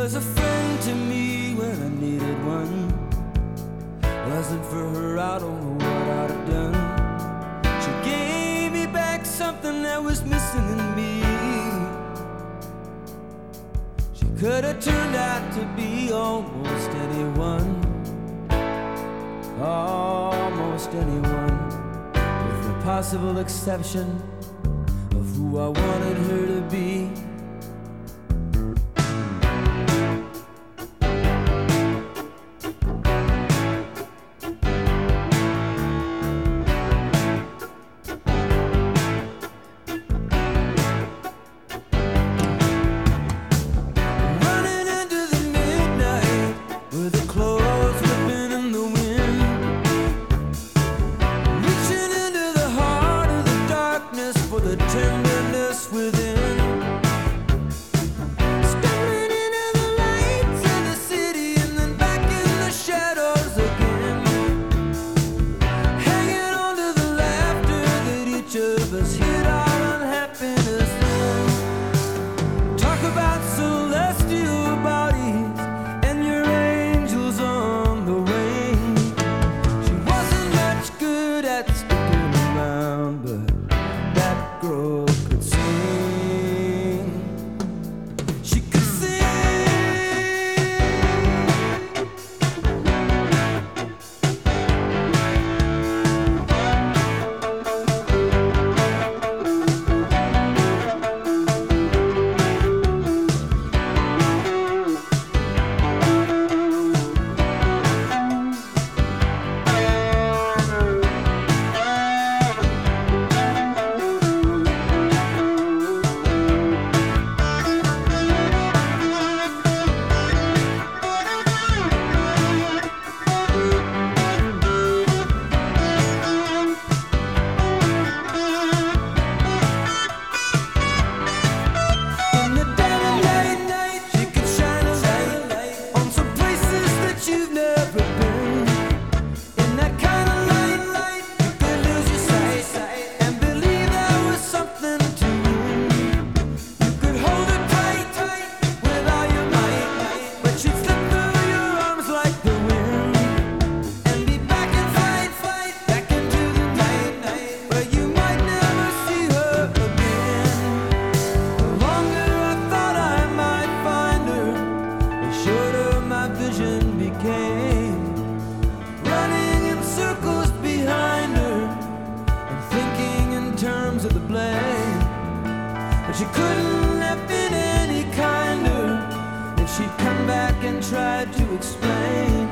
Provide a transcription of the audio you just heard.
was a friend to me when I needed one. Wasn't for her, I don't know what I'd have done. She gave me back something that was missing in me. She could have turned out to be almost anyone. Almost anyone, with the possible exception of who I wanted her to be. Tenderness within, stumbling into the lights in the city and then back in the shadows again, hanging on to the laughter that each of us hid our unhappiness in. Talk about celestial bodies and your angels on the wing. She wasn't much good at sticking around, but that girl could sing. She could sing. Running in circles behind her and thinking in terms of the blame. But she couldn't have been any kinder if she'd come back and tried to explain.